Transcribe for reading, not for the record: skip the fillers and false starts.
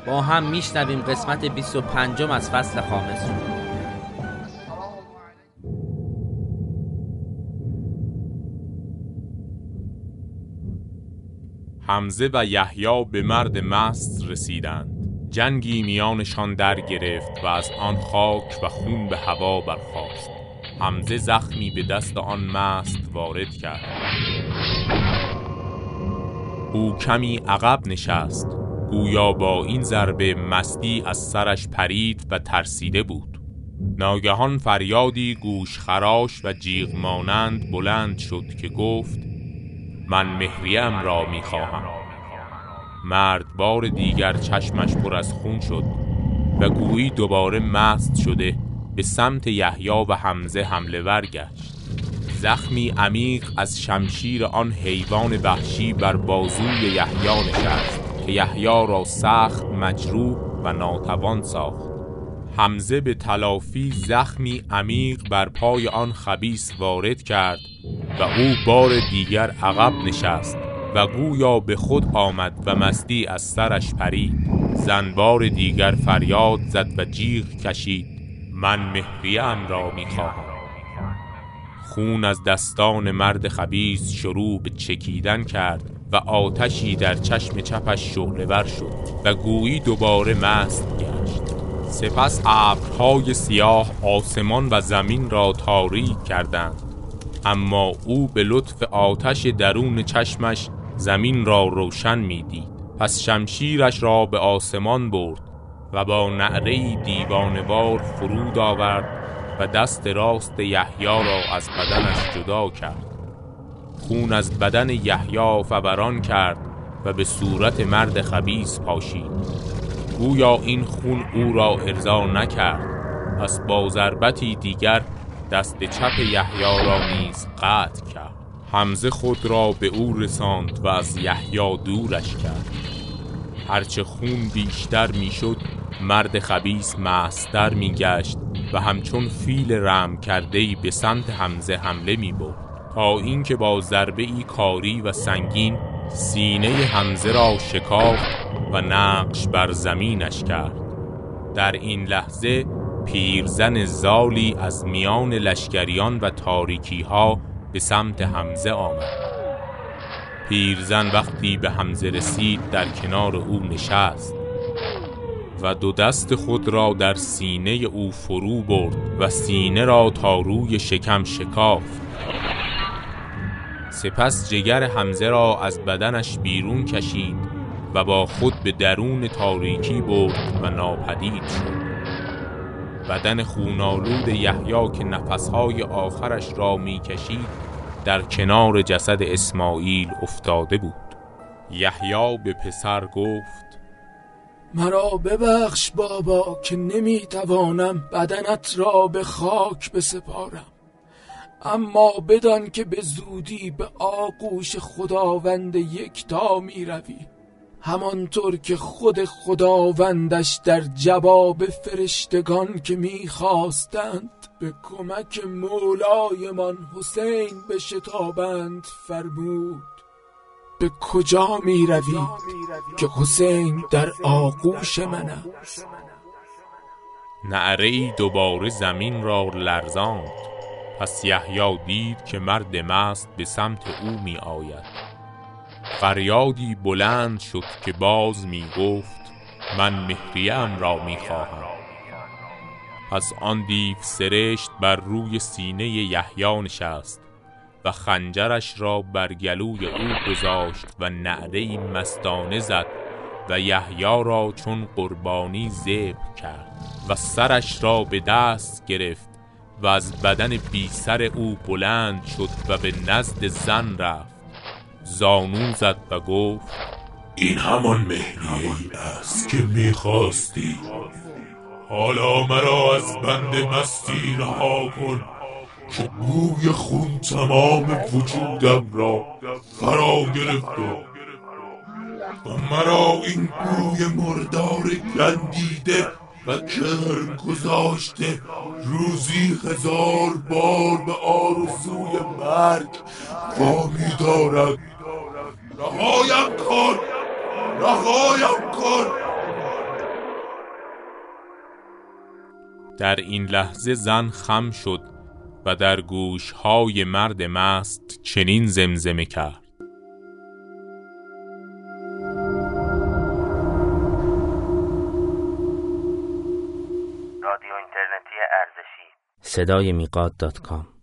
با هم میشنویم قسمت 25 از فصل خامس. حمزه و یحیی به مرد مست رسیدند. جنگی میانشان در گرفت و از آن خاک و خون به هوا برخاست. حمزه زخمی به دست آن مست وارد کرد. او کمی عقب نشست، گویا با این ضربه مستی از سرش پرید و ترسیده بود. ناگهان فریادی گوش خراش و جیغ مانند بلند شد که گفت: من مهریم را می‌خواهم. مرد بار دیگر چشمش پر از خون شد و گویی دوباره مست شده به سمت یحیی و حمزه حمله ور گشت. زخمی عمیق از شمشیر آن حیوان وحشی بر بازوی یحیی نشست که یحیی را سخت مجروح و ناتوان ساخت. حمزه به تلافی زخمی عمیق بر پای آن خبیث وارد کرد و او بار دیگر عقب نشست و گویا به خود آمد و مستی از سرش پرید. زن بار دیگر فریاد زد و جیغ کشید: من مهریم را می‌خواهم. خون از دستان مرد خبیث شروع به چکیدن کرد و آتشی در چشم چپش شعله‌ور شد و گویی دوباره مست گشت. سپس ابرهای سیاه آسمان و زمین را تاریک کردند، اما او به لطف آتش درون چشمش زمین را روشن می‌دید. پس شمشیرش را به آسمان برد و با نعره‌ای دیوانه‌وار فرود آورد و دست راست یحیی را از بدنش جدا کرد. خون از بدن یحیی فوران کرد و به صورت مرد خبیث پاشید. گویا این خون او را ارضا نکرد. پس با ضربتی دیگر دست چپ یحیی را نیز قطع کرد. حمزه خود را به او رساند و از یحیی دورش کرد. هرچه خون بیشتر میشد مرد خبیث مست‌تر میگشت و همچون فیل رم کرده‌ای به سمت حمزه حمله می‌برد تا اینکه با ضربه‌ای کاری و سنگین سینه حمزه را شکافت و نقش بر زمینش کرد. در این لحظه پیرزن زالی از میان لشکریان و تاریکی‌ها به سمت حمزه آمد. پیرزن وقتی به حمزه رسید در کنار او نشست و دو دست خود را در سینه او فرو برد و سینه را تا روی شکم شکافت. سپس جگر حمزه را از بدنش بیرون کشید و با خود به درون تاریکی برد و ناپدید شد. بدن خونالود یحیی که نفسهای آخرش را میکشید در کنار جسد اسماعیل افتاده بود. یحیی به پسر گفت: مرا ببخش بابا که نمیتوانم بدنت را به خاک بسپارم، اما بدان که به زودی به آغوش خداوند یکتا می روی، همانطور که خود خداوندش در جواب فرشتگان که می خواستند به کمک مولایمان حسین بشتابند فرمود. به کجا می روی که حسین در آغوش من است؟ نعره‌ای دوباره زمین را لرزاند. پس یحیی دید که مرد مست به سمت او می آید. فریادی بلند شد که باز می گفت: من مهریم را می خواهم. پس آن دیو سرشت بر روی سینه یحیی نشست و خنجرش را بر گلوی او گذاشت و نعره‌ای مستانه زد و یحیی را چون قربانی ذبح کرد و سرش را به دست گرفت و از بدن بی سر او بلند شد و به نزد زن رفت. زانو زد و گفت: این همان مهریه‌ای است که می‌خواستی. حالا مرا از بند مستی رها کن که بوی خون تمام وجودم را فرا گرفته و مرا این بوی مردار گندیده و کرم گذاشته روزی 1000 بار به آرزوی مرگ وامی دارد. رهایم کن، رهایم کن. در این لحظه زن خم شد و در گوشهای مرد مست چنین زمزمه کرد: رادیو اینترنتی ارزشی، صدای میقات.com